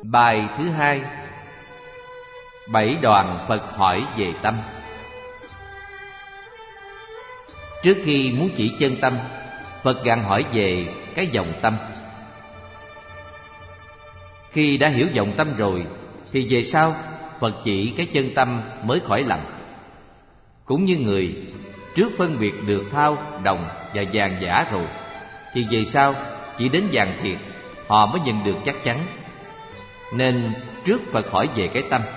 Bài thứ hai: 7 đoạn Phật hỏi về tâm. Trước khi muốn chỉ chân tâm, Phật gạn hỏi về cái vọng tâm. Khi đã hiểu vọng tâm rồi thì về sau Phật chỉ cái chân tâm mới khỏi lầm. Cũng như người trước phân biệt được thau, đồng và vàng giả rồi thì về sau chỉ đến vàng thiệt họ mới nhận được chắc chắn. Nên trước Phật hỏi về cái tâm.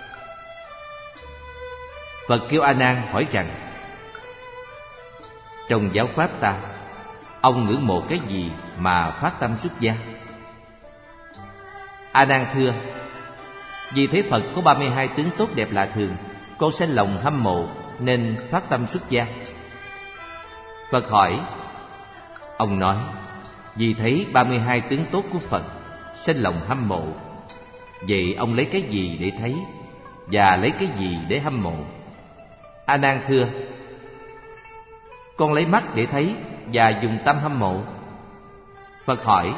Phật kêu A Nan hỏi rằng: trong giáo pháp ta, ông ngưỡng mộ cái gì mà phát tâm xuất gia? A Nan thưa: vì thấy Phật có 32 tướng tốt đẹp lạ thường, con sinh lòng hâm mộ nên phát tâm xuất gia. Phật hỏi: ông nói vì thấy 32 tướng tốt của Phật sinh lòng hâm mộ, vậy ông lấy cái gì để thấy và lấy cái gì để hâm mộ? A Nan thưa: con lấy mắt để thấy và dùng tâm hâm mộ. Phật hỏi: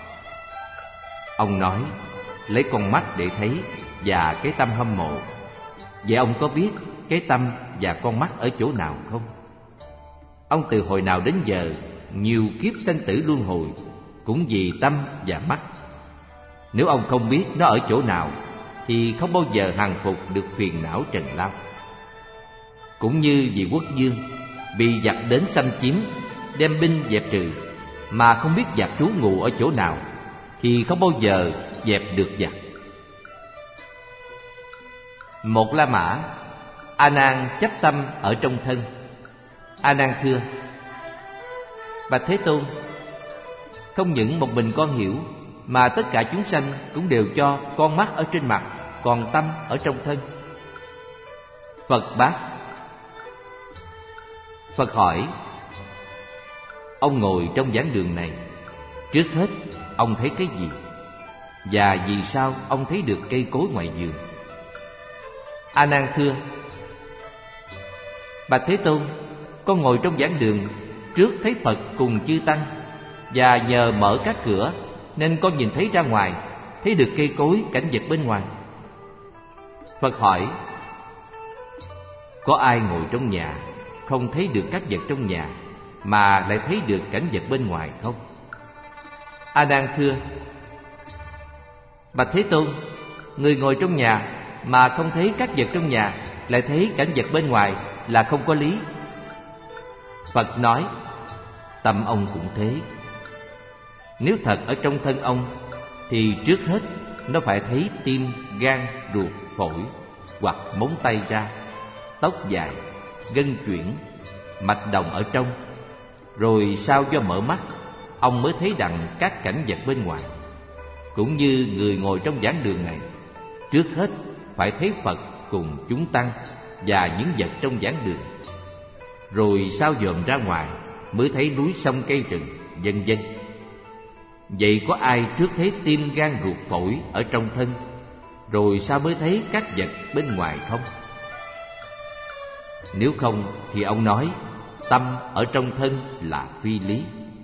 ông nói lấy con mắt để thấy và cái tâm hâm mộ, vậy ông có biết cái tâm và con mắt ở chỗ nào không? Ông từ hồi nào đến giờ nhiều kiếp sanh tử luân hồi cũng vì tâm và mắt. Nếu ông không biết nó ở chỗ nào thì không bao giờ hàng phục được phiền não trần lao. Cũng như vị quốc vương bị giặc đến xâm chiếm, đem binh dẹp trừ, mà không biết giặc trú ngụ ở chỗ nào thì không bao giờ dẹp được giặc. Một La Mã, A Nan chấp tâm ở trong thân. A Nan thưa: bạch Thế Tôn, không những một mình con hiểu, mà tất cả chúng sanh cũng đều cho con mắt ở trên mặt, còn tâm ở trong thân. Phật bác. Phật hỏi: ông ngồi trong giảng đường này, trước hết ông thấy cái gì? Và vì sao ông thấy được cây cối ngoài vườn? A Nan thưa: bạch Thế Tôn, con ngồi trong giảng đường, trước thấy Phật cùng chư tăng, và nhờ mở các cửa nên con nhìn thấy ra ngoài, thấy được cây cối, cảnh vật bên ngoài. Phật hỏi: có ai ngồi trong nhà không thấy được các vật trong nhà mà lại thấy được cảnh vật bên ngoài không? A Nan thưa: bạch Thế Tôn, người ngồi trong nhà mà không thấy các vật trong nhà, lại thấy cảnh vật bên ngoài là không có lý. Phật nói: tâm ông cũng thế. Nếu thật ở trong thân ông thì trước hết nó phải thấy tim, gan, ruột, phổi, hoặc móng tay ra, tóc dài, gân chuyển, mạch đồng ở trong. Rồi sau do mở mắt, ông mới thấy đặng các cảnh vật bên ngoài. Cũng như người ngồi trong giảng đường này, trước hết phải thấy Phật cùng chúng tăng và những vật trong giảng đường. Rồi sau dòm ra ngoài mới thấy núi sông cây rừng, vân vân. Vậy có ai trước thấy tim, gan, ruột, phổi ở trong thân, rồi sao mới thấy các vật bên ngoài không? Nếu không thì ông nói tâm ở trong thân là phi lý.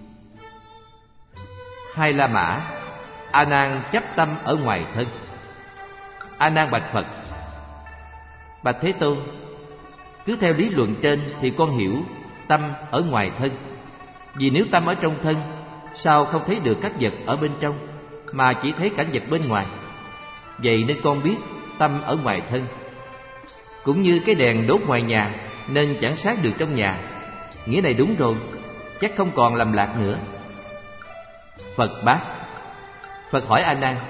Hai La Mã, A Nan chấp tâm ở ngoài thân. A Nan bạch Phật: bạch Thế Tôn, cứ theo lý luận trên thì con hiểu tâm ở ngoài thân. Vì nếu tâm ở trong thân, sao không thấy được các vật ở bên trong, mà chỉ thấy cảnh vật bên ngoài? Vậy nên con biết tâm ở ngoài thân. Cũng như cái đèn đốt ngoài nhà nên chẳng sáng được trong nhà. Nghĩa này đúng rồi, chắc không còn lầm lạc nữa. Phật bác. Phật hỏi A Nan: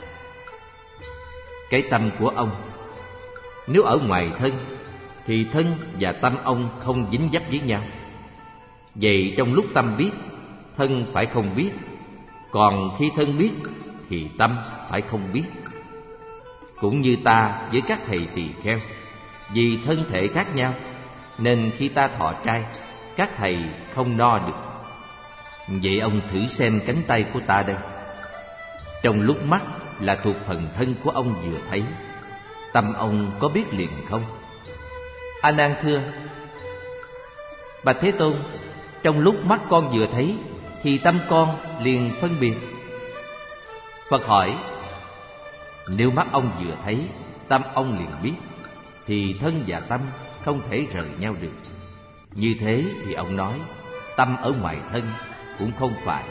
cái tâm của ông nếu ở ngoài thân thì thân và tâm ông không dính dấp với nhau. Vậy trong lúc tâm biết, thân phải không biết. Còn khi thân biết thì tâm phải không biết. Cũng như ta với các thầy tỳ kheo, vì thân thể khác nhau nên khi ta thọ trai, các thầy không no được. Vậy ông thử xem cánh tay của ta đây. Trong lúc mắt là thuộc phần thân của ông vừa thấy, tâm ông có biết liền không? A Nan thưa: bạch Thế Tôn, trong lúc mắt con vừa thấy thì tâm con liền phân biệt. Phật hỏi: Nếu mắt ông vừa thấy, tâm ông liền biết, thì thân và tâm không thể rời nhau được. Như thế thì ông nói tâm ở ngoài thân cũng không phải.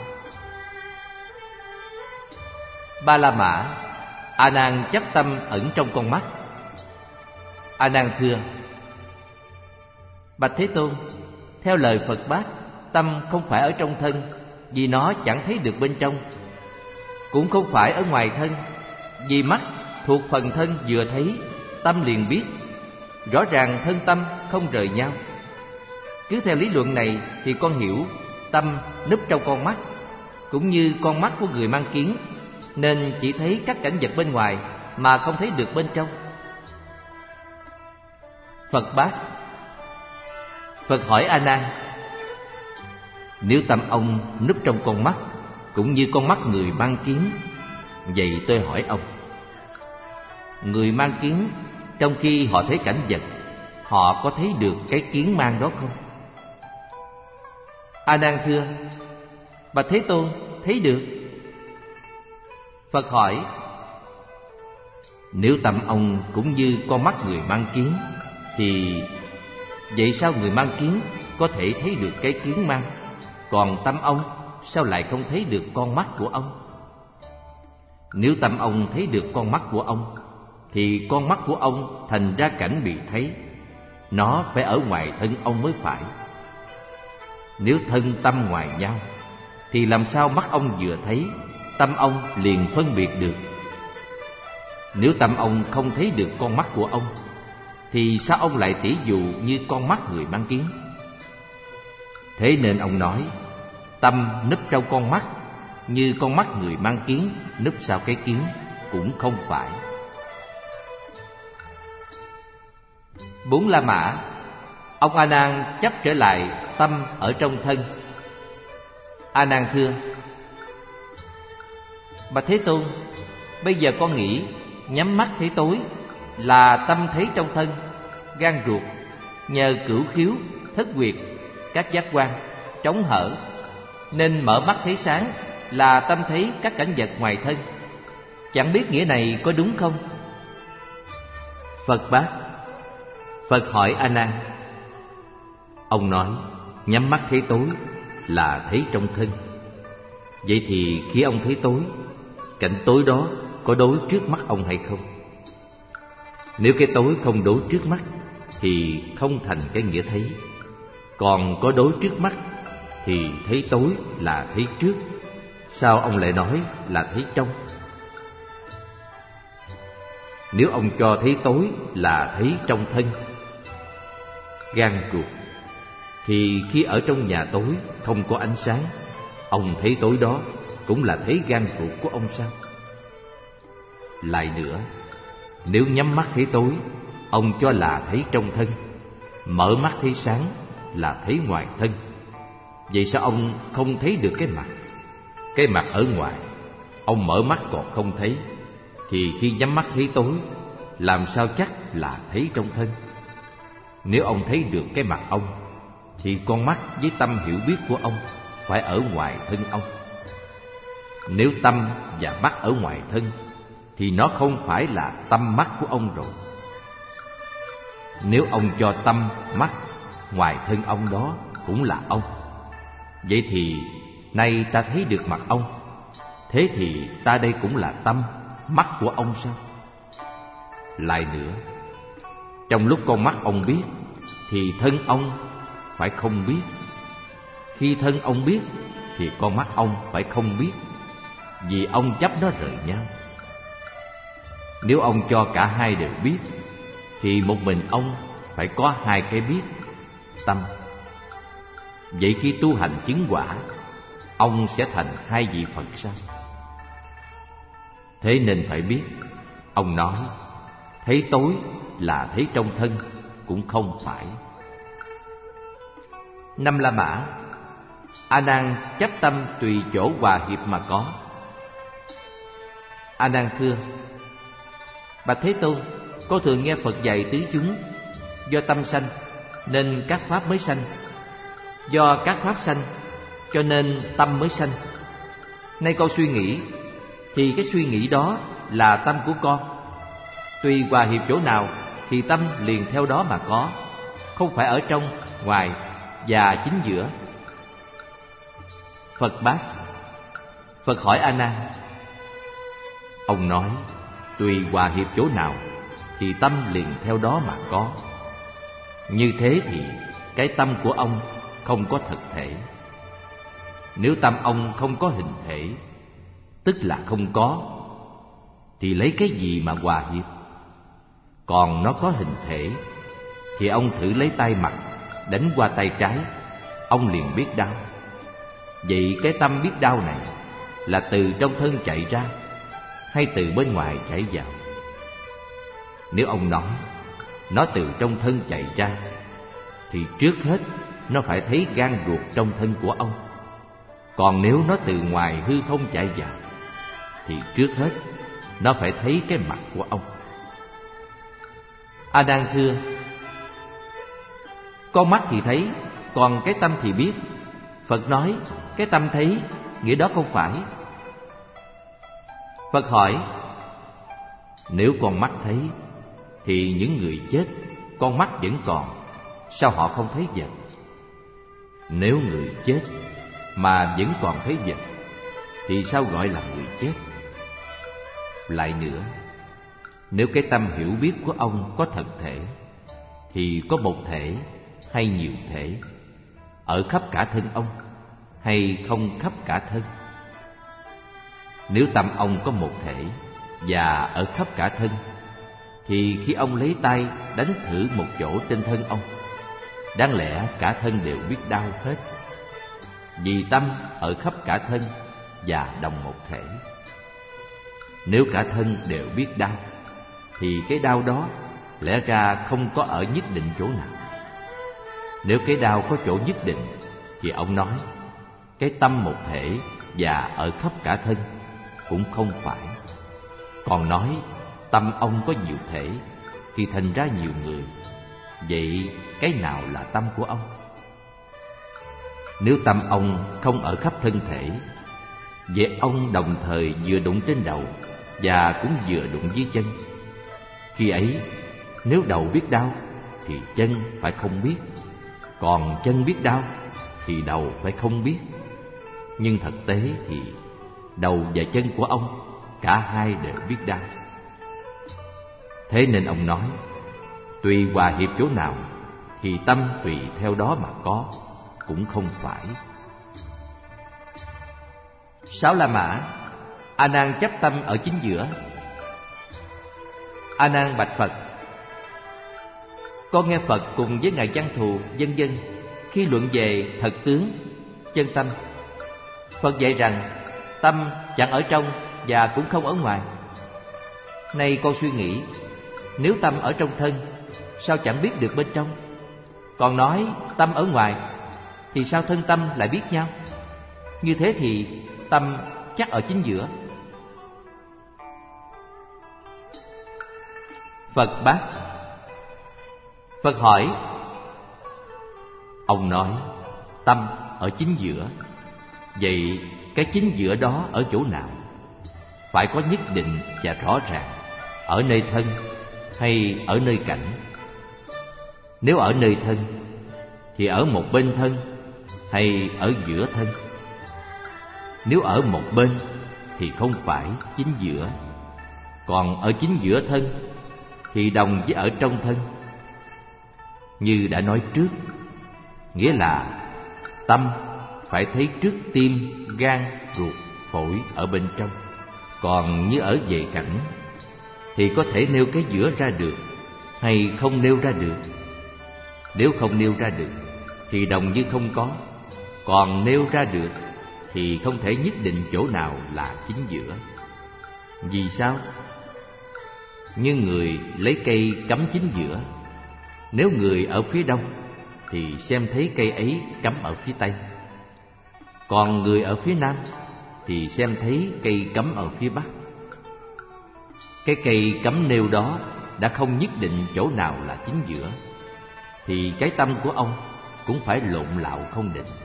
Ba La Mã: A Nan chấp tâm ẩn trong con mắt. A Nan thưa: Bạch Thế Tôn, theo lời Phật Bát, tâm không phải ở trong thân, vì nó chẳng thấy được bên trong. Cũng không phải ở ngoài thân, vì mắt thuộc phần thân vừa thấy, tâm liền biết. Rõ ràng thân tâm không rời nhau. Cứ theo lý luận này thì con hiểu tâm núp trong con mắt, cũng như con mắt của người mang kiến, nên chỉ thấy các cảnh vật bên ngoài mà không thấy được bên trong. Phật Bát: Phật hỏi A Nan: Nếu tâm ông núp trong con mắt, cũng như con mắt người mang kiến, vậy tôi hỏi ông, người mang kiến trong khi họ thấy cảnh vật, họ có thấy được cái kiến mang đó không? A Nan thưa: Bạch Thế Tôn, thấy được. Phật hỏi: Nếu tâm ông cũng như con mắt người mang kiến, thì vậy sao người mang kiến có thể thấy được cái kiến mang, còn tâm ông sao lại không thấy được con mắt của ông? Nếu tâm ông thấy được con mắt của ông, thì con mắt của ông thành ra cảnh bị thấy, nó phải ở ngoài thân ông mới phải. Nếu thân tâm ngoài nhau, thì làm sao mắt ông vừa thấy, tâm ông liền phân biệt được? Nếu tâm ông không thấy được con mắt của ông, thì sao ông lại tỉ dụ như con mắt người mang kiến? Thế nên ông nói tâm núp trong con mắt, như con mắt người mang kiến núp sau cái kiến, cũng không phải. 4 La Mã: Ông A Nan chấp trở lại tâm ở trong thân. A Nan thưa: Bạch Thế Tôn, bây giờ con nghĩ nhắm mắt thấy tối là tâm thấy trong thân, gan ruột nhờ cửu khiếu, thất huyệt, các giác quan trống hở, nên mở mắt thấy sáng là tâm thấy các cảnh vật ngoài thân. Chẳng biết nghĩa này có đúng không? Phật Bát: Phật hỏi A Nan: Ông nói nhắm mắt thấy tối là thấy trong thân. Vậy thì khi ông thấy tối, cảnh tối đó có đối trước mắt ông hay không? Nếu cái tối không đối trước mắt thì không thành cái nghĩa thấy. Còn có đối trước mắt thì thấy tối là thấy trước. Sao ông lại nói là thấy trong? Nếu ông cho thấy tối là thấy trong thân, gan ruột, thì khi ở trong nhà tối không có ánh sáng, ông thấy tối đó cũng là thấy gan ruột của ông sao? Lại nữa, nếu nhắm mắt thấy tối, ông cho là thấy trong thân, mở mắt thấy sáng là thấy ngoài thân. Vậy sao ông không thấy được cái mặt? Cái mặt ở ngoài, ông mở mắt còn không thấy, thì khi nhắm mắt thấy tối, làm sao chắc là thấy trong thân? Nếu ông thấy được cái mặt ông, thì con mắt với tâm hiểu biết của ông phải ở ngoài thân ông. Nếu tâm và mắt ở ngoài thân, thì nó không phải là tâm mắt của ông rồi. Nếu ông cho tâm, mắt ngoài thân ông đó cũng là ông, vậy thì nay ta thấy được mặt ông, thế thì ta đây cũng là tâm, mắt của ông sao? Lại nữa, trong lúc con mắt ông biết, thì thân ông phải không biết. Khi thân ông biết, thì con mắt ông phải không biết, vì ông chấp nó rời nhau. Nếu ông cho cả hai đều biết, thì một mình ông phải có hai cái biết, tâm. Vậy khi tu hành chứng quả, ông sẽ thành hai vị Phật sao? Thế nên phải biết, ông nói thấy tối là thấy trong thân cũng không phải. 5 La Mã: A Nan chấp tâm tùy chỗ hòa hiệp mà có. A Nan thưa: Bạch Thế Tôn, con thường nghe Phật dạy tứ chúng, do tâm sanh nên các pháp mới sanh, do các pháp sanh cho nên tâm mới sanh. Nay con suy nghĩ, thì cái suy nghĩ đó là tâm của con. Tùy hòa hiệp chỗ nào thì tâm liền theo đó mà có, không phải ở trong, ngoài và chính giữa. Phật bác. Phật hỏi A Nan: ông nói tùy hòa hiệp chỗ nào thì tâm liền theo đó mà có. Như thế thì cái tâm của ông không có thực thể. Nếu tâm ông không có hình thể, tức là không có, thì lấy cái gì mà hòa hiệp? Còn nó có hình thể thì ông thử lấy tay mặt đánh qua tay trái, ông liền biết đau. Vậy cái tâm biết đau này là từ trong thân chạy ra hay từ bên ngoài chảy vào? Nếu ông nói nó từ trong thân chạy ra, thì trước hết nó phải thấy gan ruột trong thân của ông. Còn nếu nó từ ngoài hư không chạy vào, thì trước hết nó phải thấy cái mặt của ông. A Nan thưa: con mắt thì thấy, còn cái tâm thì biết. Phật nói cái tâm thấy, nghĩa đó không phải. Phật hỏi: nếu con mắt thấy, thì những người chết con mắt vẫn còn, sao họ không thấy vật? Nếu người chết mà vẫn còn thấy vật, thì sao gọi là người chết? Lại nữa, nếu cái tâm hiểu biết của ông có thật thể, thì có một thể hay nhiều thể, ở khắp cả thân ông hay không khắp cả thân? Nếu tâm ông có một thể và ở khắp cả thân, thì khi ông lấy tay đánh thử một chỗ trên thân ông, đáng lẽ cả thân đều biết đau hết, vì tâm ở khắp cả thân và đồng một thể. Nếu cả thân đều biết đau, thì cái đau đó lẽ ra không có ở nhất định chỗ nào. Nếu cái đau có chỗ nhất định, thì ông nói cái tâm một thể và ở khắp cả thân cũng không phải. Còn nói tâm ông có nhiều thể thì thành ra nhiều người. Vậy cái nào là tâm của ông? Nếu tâm ông không ở khắp thân thể, vậy ông đồng thời vừa đụng trên đầu và cũng vừa đụng dưới chân. Khi ấy, nếu đầu biết đau thì chân phải không biết, còn chân biết đau thì đầu phải không biết. Nhưng thực tế thì đầu và chân của ông cả hai đều biết đau. Thế nên ông nói tùy hòa hiệp chỗ nào thì tâm tùy theo đó mà có, cũng không phải. Sáu La Mã. A Nan chấp tâm ở chính giữa. A Nan bạch Phật: con nghe Phật cùng với ngài Văn Thù vân vân khi luận về thật tướng, chân tâm. Phật dạy rằng tâm chẳng ở trong và cũng không ở ngoài. Nay con suy nghĩ, nếu tâm ở trong thân, sao chẳng biết được bên trong? Còn nói tâm ở ngoài, thì sao thân tâm lại biết nhau? Như thế thì tâm chắc ở chính giữa. Phật bác. Phật hỏi: ông nói tâm ở chính giữa, vậy cái chính giữa đó ở chỗ nào? Phải có nhất định và rõ ràng, ở nơi thân hay ở nơi cảnh? Nếu ở nơi thân, thì ở một bên thân hay ở giữa thân? Nếu ở một bên thì không phải chính giữa, còn ở chính giữa thân thì đồng với ở trong thân. Như đã nói trước, nghĩa là tâm phải thấy trước tim, gan, ruột, phổi ở bên trong. Còn như ở về cảnh thì có thể nêu cái giữa ra được hay không nêu ra được. Nếu không nêu ra được thì đồng như không có, còn nêu ra được thì không thể nhất định chỗ nào là chính giữa. Vì sao? Như người lấy cây cắm chính giữa, nếu người ở phía đông thì xem thấy cây ấy cắm ở phía tây, còn người ở phía nam thì xem thấy cây cắm ở phía bắc. Cái cây cắm nêu đó đã không nhất định chỗ nào là chính giữa, thì cái tâm của ông cũng phải lộn lạo không định.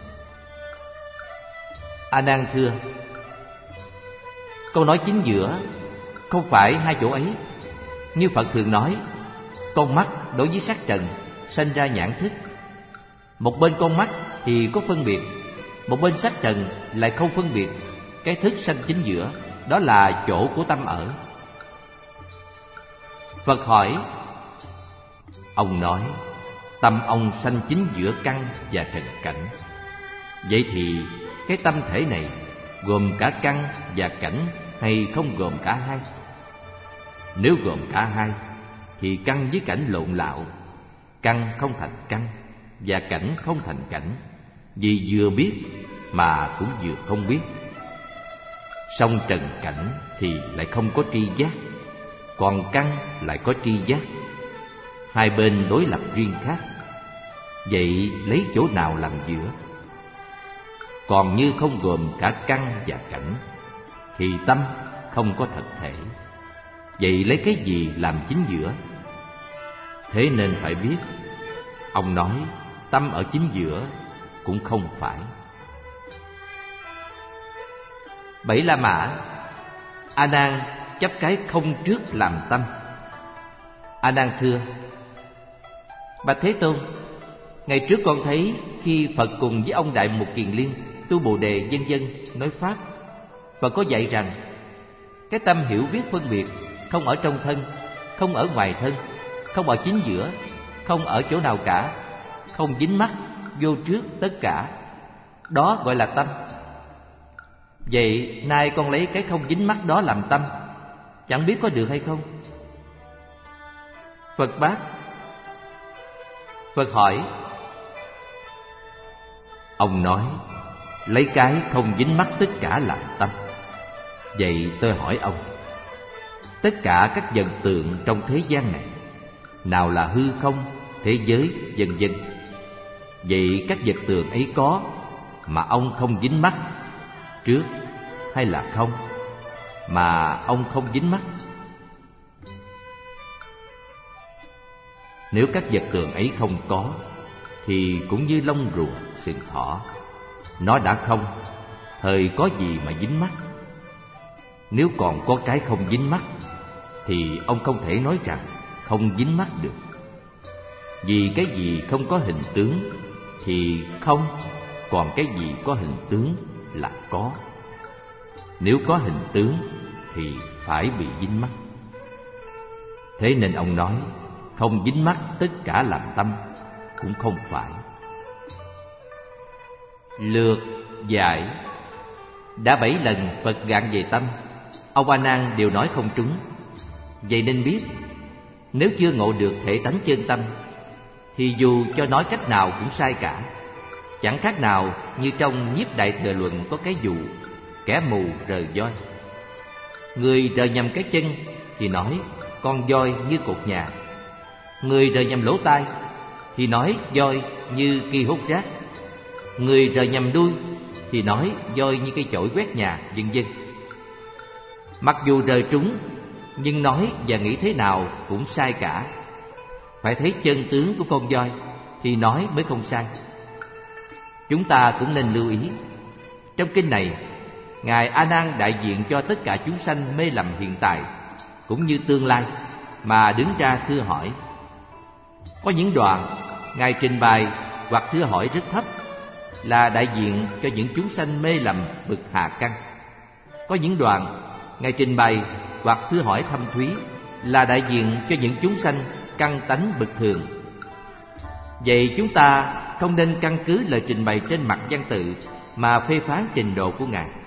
A Nan thưa: con nói chính giữa Không phải hai chỗ ấy. Như Phật thường nói, con mắt đối với sắc trần sanh ra nhãn thức. Một bên con mắt thì có phân biệt, một bên sắc trần lại không phân biệt. Cái thức sanh chính giữa, đó là chỗ của tâm ở. Phật hỏi, ông nói tâm ông sanh chính giữa căn và trần cảnh. Vậy thì cái tâm thể này gồm cả căn và cảnh hay không gồm cả hai? Nếu gồm cả hai thì căn với cảnh lộn lạo. Căn không thành căn và cảnh không thành cảnh, vì vừa biết mà cũng vừa không biết. Song trần cảnh thì lại không có tri giác, còn căn lại có tri giác. Hai bên đối lập riêng khác. Vậy lấy chỗ nào làm giữa? Còn như không gồm cả căn và cảnh thì tâm không có thật thể. Vậy lấy cái gì làm chính giữa? Thế nên phải biết, ông nói tâm ở chính giữa cũng không phải. Bảy La Mã. A Nan chấp cái không trước làm tâm. A Nan thưa: Bạch Thế Tôn, ngày trước con thấy khi Phật cùng với ông Đại Mục Kiền Liên tu Bồ Đề vân vân nói pháp, Phật có dạy rằng cái tâm hiểu biết phân biệt không ở trong thân, không ở ngoài thân, không ở chính giữa, không ở chỗ nào cả, không dính mắc vô trước tất cả, đó gọi là tâm. Vậy nay con lấy cái không dính mắc đó làm tâm, chẳng biết có được hay không? Phật bác. Phật hỏi, ông nói lấy cái không dính mắc tất cả làm tâm. Vậy tôi hỏi ông, tất cả các vật tượng trong thế gian này, nào là hư không, thế giới, vân vân, vậy các vật tượng ấy có mà ông không dính mắc trước, hay là không mà ông không dính mắc? Nếu các vật tượng ấy không có thì cũng như lông rùa, sừng thỏ, nó đã không, thời có gì mà dính mắc? Nếu còn có cái không dính mắc thì ông không thể nói rằng không dính mắc được. Vì cái gì không có hình tướng thì không, còn cái gì có hình tướng là có. Nếu có hình tướng thì phải bị dính mắc. Thế nên ông nói không dính mắc tất cả làm tâm cũng không phải. Lược giải. Đã 7 lần Phật gạn về tâm, ông A Nan đều nói không trúng. Vậy nên biết, nếu chưa ngộ được thể tánh chân tâm thì dù cho nói cách nào cũng sai cả. Chẳng khác nào như trong Nhiếp Đại Thừa Luận có cái dụ kẻ mù rờ voi. Người rờ nhầm cái chân thì nói con voi như cột nhà, người rờ nhầm lỗ tai thì nói voi như ki hút rác, người rờ nhầm đuôi thì nói voi như cây chổi quét nhà, vân vân. Mặc dù rờ trúng, nhưng nói và nghĩ thế nào cũng sai cả. Phải thấy chân tướng của con voi thì nói mới không sai. Chúng ta cũng nên lưu ý, trong kinh này Ngài A Nan đại diện cho tất cả chúng sanh mê lầm hiện tại cũng như tương lai mà đứng ra thưa hỏi. Có những đoạn Ngài trình bày hoặc thưa hỏi rất thấp, là đại diện cho những chúng sanh mê lầm bậc hạ căn. Có những đoạn Ngài trình bày hoặc thưa hỏi thâm thúy, là đại diện cho những chúng sanh căn tánh bậc thường. Vậy chúng ta không nên căn cứ lời trình bày trên mặt văn tự mà phê phán trình độ của Ngài.